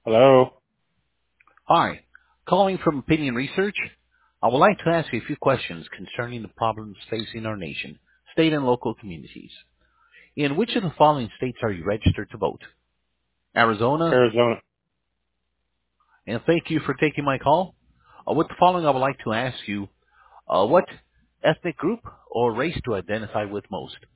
Hello. Hi. Calling from Opinion Research. I would like to ask you a few questions concerning the problems facing our nation, state and local communities. In which of the following states are you registered to vote? Arizona. Arizona. And thank you for taking my call. With the following, I would like to ask you, what ethnic group or race to identify with most?